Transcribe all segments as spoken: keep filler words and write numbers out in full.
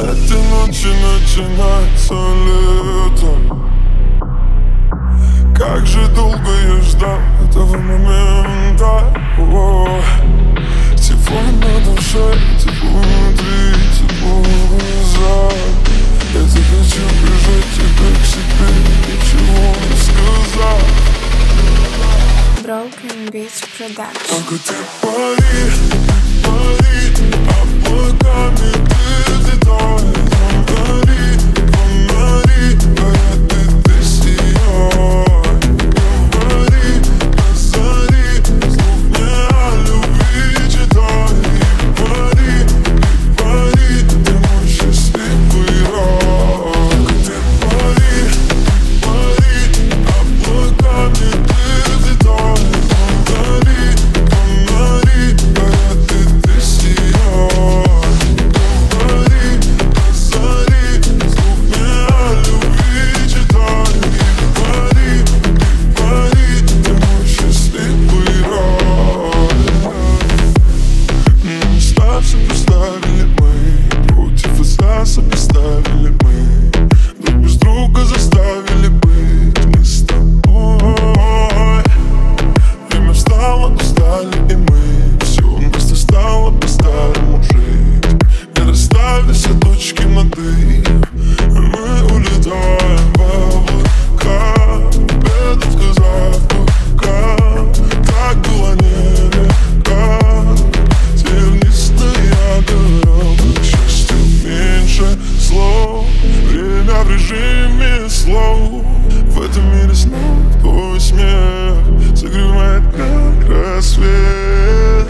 Этой ночи начинается лето. Как же долго я ждал этого момента. О, тепло на душе, тепло внутри, тепло в глазах. Я так хочу прижать тебя к себе, ничего не сказать. Broken Beats Production. Только ты пари, пари, облаками ты взлетай. Фонари, фонари, горят и ты сияй. Говори, на зари, слов мне о любви читай. И пари, и пари, ты мой счастливый рай. Только ты пари, пари, облаками ты взлетай. Фонари, фонари, горят и ты сияй. Говори, на зари, слов мне о любви читай. И пари, и пари, ты мой счастливый рай. Места сопоставили мы, против и за сопоставили мы. Друг без друга заставили быть мы с тобой. Время встало, устали и мы. Все просто стало по-старому жить. Не расставили все точки над «и». Мы улетаем в облака, без отказа в руках. Так было нелегко. Тернистая дорога, к счастью, меньше слов. Время в режиме слов. В этом мире снов твой смех согревает, как рассвет.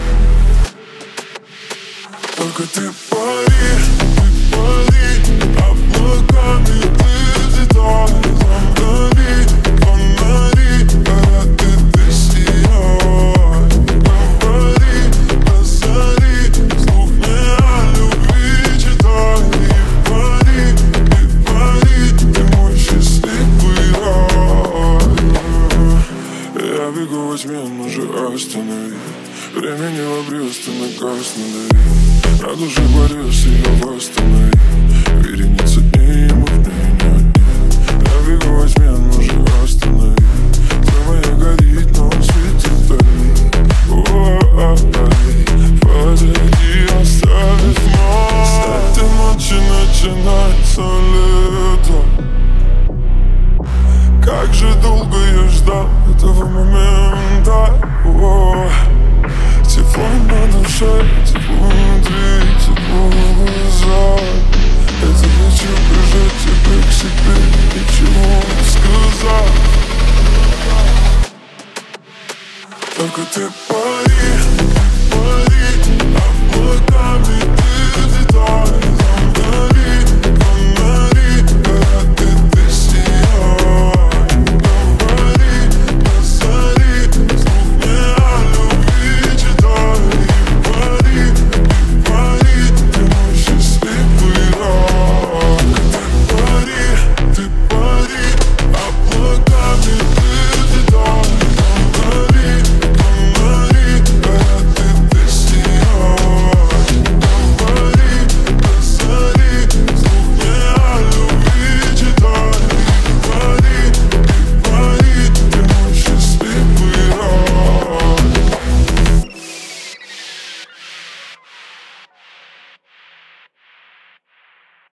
Только ты пари, ты пари, облаками ты взлетай. Фонари, фонари, горят и ты сияй. Говори, на зари, слов мне о любви читай. И пари, и пари, ты мой счастливый рай. Я бегу во тьме, но же останови. Времени в обрез, ты на газ надави. На душе борешь, ее восстанови. Вереница дней, мы в ней не одни. Я бегу во тьме, но же останови. За моей горит, но он светит вдали. О-о-о.